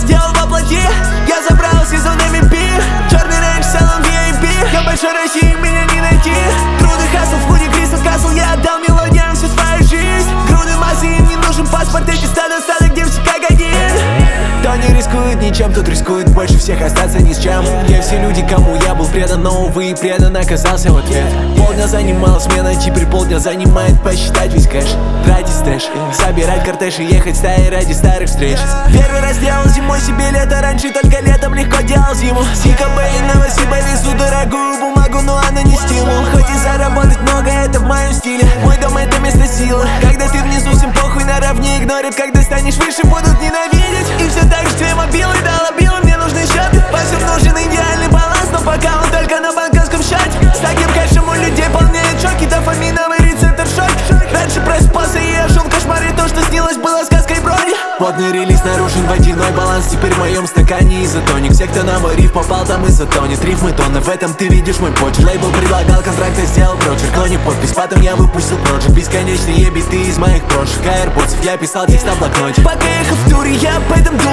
сделал воплоти. Я забрал сезон MVP, черный рейндж, салон VIP. Я в большой России, меня не найти. Труды хасл, в худе Кристал Касл. Я отдал мелодиям всю свою жизнь. Груды массы, им не нужен паспорт. Эти стадо девочек как один. Кто не рискует ничем, тот рискует больше всех остаться ни с чем. Где все люди, кому я был предан, но, увы, и предан оказался в ответ. Полдня занимала смена, теперь полдня занимает посчитать весь кэш. Тратить стэш, собирать кортеж и ехать стаей ради старых встреч. Первый раз делал зимой себе лето, раньше только летом легко делал зиму. Сика Бэй, Новосиба, везу дорогую бумагу, но она не стимул. Хоть и заработать много, это в моем стиле. Мой дом — это место силы. Когда ты внизу, всем похуй, наравне игнорят. Когда станешь выше, будут ненавидеть. И все так же твои мобилы, дала билы, мне нужны счеты. По всем нужен идеальный баланс, но пока он только на банковском счете. С таким кэшем у людей полнеет шоки, дофаминовый рецептор шок. Раньше просыпался и я жил в кошмаре, то, что снилось, было сказкой вроде. Плотный релиз нарушен, водяной баланс теперь в моем стакане изотоник. Все, кто на мой риф попал, там изотонит. Рифмы тонны, в этом ты видишь мой почерк. Лейбл предлагал контракт, я сделал прочерк, но не подпись. Потом я выпустил проджект. Бесконечные биты из моих прошлых аирподсов. Я писал текст на блокноте. Пока ехал в туре, я об этом